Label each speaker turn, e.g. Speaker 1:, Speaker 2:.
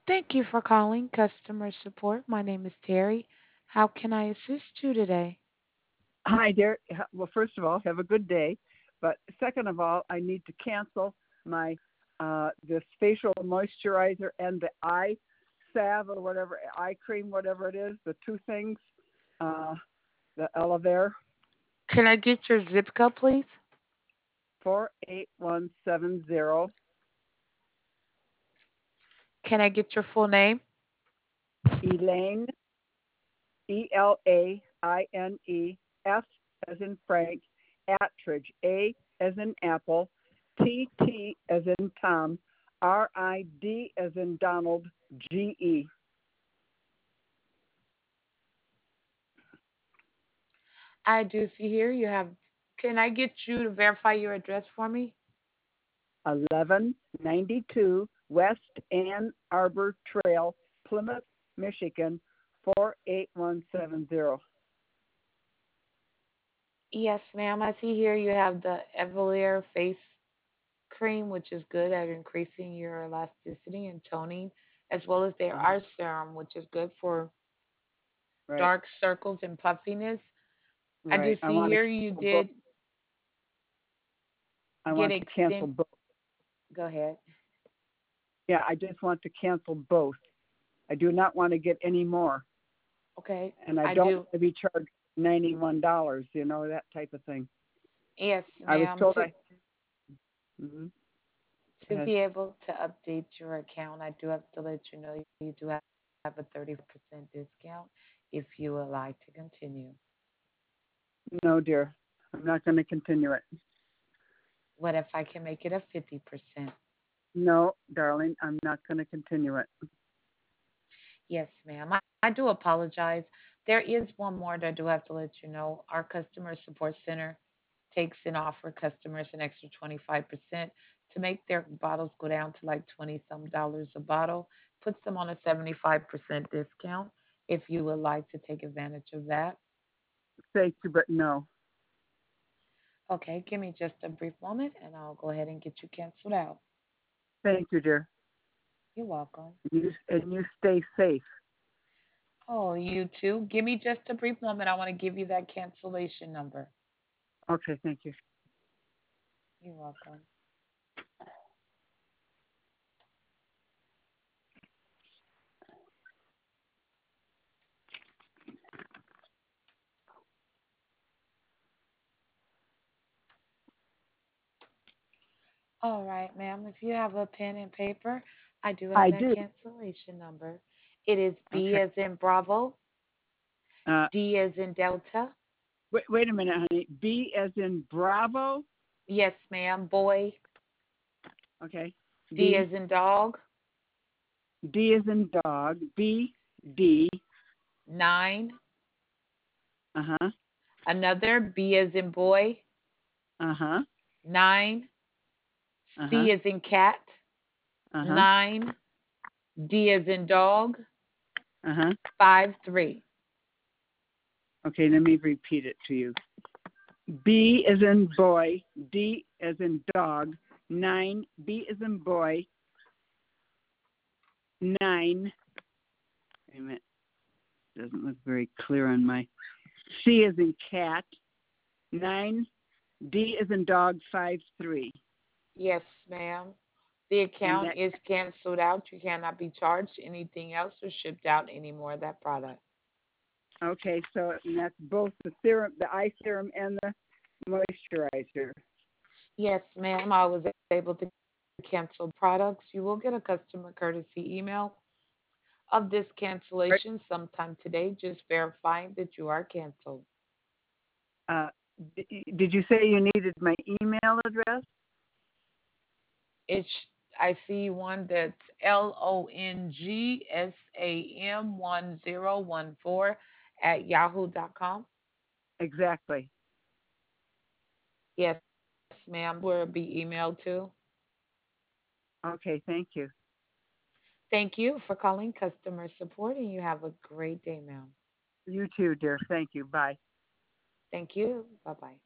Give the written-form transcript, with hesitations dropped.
Speaker 1: Thank you for calling customer support. My name is Terry. How can I assist you today?
Speaker 2: Hi, dear. Well, first of all, have a good day. But second of all, I need to cancel my this facial moisturizer and the eye salve or whatever, eye cream, whatever it is, the two things, uh, the Elevare
Speaker 1: Can I get your zip code, please?
Speaker 2: 48170.
Speaker 1: Can I get your full name?
Speaker 2: Elaine, Elaine, as in Frank, Attridge, A as in Apple, TT as in Tom, RID as in Donald, GE.
Speaker 1: I do see here you have. Can I get you to verify your address for me?
Speaker 2: 1192 West Ann Arbor Trail, Plymouth, Michigan, 48170.
Speaker 1: Yes, ma'am. I see here you have the Evalier face cream, which is good at increasing your elasticity and toning, as well as their eye serum, which is good for
Speaker 2: Right,
Speaker 1: dark circles and puffiness. I do
Speaker 2: right. I
Speaker 1: see
Speaker 2: want to
Speaker 1: here you
Speaker 2: cancel both.
Speaker 1: did
Speaker 2: I
Speaker 1: get
Speaker 2: want to cancel
Speaker 1: extend.
Speaker 2: both.
Speaker 1: Go ahead.
Speaker 2: Yeah, I just want to cancel both. I do not want to get any more,
Speaker 1: Okay.
Speaker 2: and I
Speaker 1: I
Speaker 2: don't
Speaker 1: do.
Speaker 2: want to be charged $91. That type of thing.
Speaker 1: Yes,
Speaker 2: I was
Speaker 1: ma'am.
Speaker 2: told
Speaker 1: To
Speaker 2: I. Mm-hmm.
Speaker 1: to
Speaker 2: Go ahead.
Speaker 1: be able to update your account, I do have to let you know you do have a 30% discount if you would like to continue.
Speaker 2: No, dear, I'm not going to continue it.
Speaker 1: What if I can make it a 50%?
Speaker 2: No, darling, I'm not going to continue it.
Speaker 1: Yes, ma'am. I do apologize. There is one more that I do have to let you know. Our customer support center takes and offer customers an extra 25% to make their bottles go down to like 20 some dollars a bottle, puts them on a 75% discount if you would like to take advantage of that.
Speaker 2: Thank you, but no.
Speaker 1: Okay, give me just a brief moment and I'll go ahead and get you canceled out.
Speaker 2: Thank you, dear.
Speaker 1: You're welcome.
Speaker 2: And you stay safe.
Speaker 1: Oh, you too. Give me just a brief moment. I want to give you that cancellation number.
Speaker 2: Okay, thank you.
Speaker 1: You're welcome. All right, ma'am. If you have a pen and paper, I do have
Speaker 2: I
Speaker 1: that
Speaker 2: do.
Speaker 1: cancellation number. It is B
Speaker 2: Okay.
Speaker 1: as in Bravo,
Speaker 2: Uh,
Speaker 1: D as in Delta.
Speaker 2: wait a minute, honey. B as in Bravo.
Speaker 1: Yes, ma'am. Boy,
Speaker 2: Okay.
Speaker 1: D
Speaker 2: B.
Speaker 1: as in dog,
Speaker 2: D as in dog. B. D.
Speaker 1: 9.
Speaker 2: Uh huh.
Speaker 1: Another B as in boy,
Speaker 2: Uh huh.
Speaker 1: 9.
Speaker 2: Uh huh.
Speaker 1: C as in cat,
Speaker 2: Uh huh.
Speaker 1: 9. D as in dog,
Speaker 2: Uh huh.
Speaker 1: 5 3.
Speaker 2: Okay, let me repeat it to you. B as in boy. D as in dog. 9. B as in boy. 9. Wait a minute. Doesn't look very clear on my. C as in cat. 9. D as in dog. 5 3.
Speaker 1: Yes, ma'am. The
Speaker 2: And
Speaker 1: account
Speaker 2: that.
Speaker 1: is canceled out. You cannot be charged anything else or shipped out any more of that product.
Speaker 2: Okay, so and that's both the serum, the eye serum, and the moisturizer.
Speaker 1: Yes, ma'am. I was able to cancel products. You will get a customer courtesy email of this
Speaker 2: Right.
Speaker 1: cancellation sometime today, just verifying that you are canceled.
Speaker 2: Uh, did you say you needed my email address?
Speaker 1: It's I see one that's LONGSAM1014 at yahoo.com.
Speaker 2: Exactly.
Speaker 1: Yes, ma'am. That's where it'll be emailed to.
Speaker 2: Okay, thank you.
Speaker 1: Thank you for calling customer support and you have a great day, ma'am.
Speaker 2: You too, dear. Thank you. Bye.
Speaker 1: Thank you. Bye bye.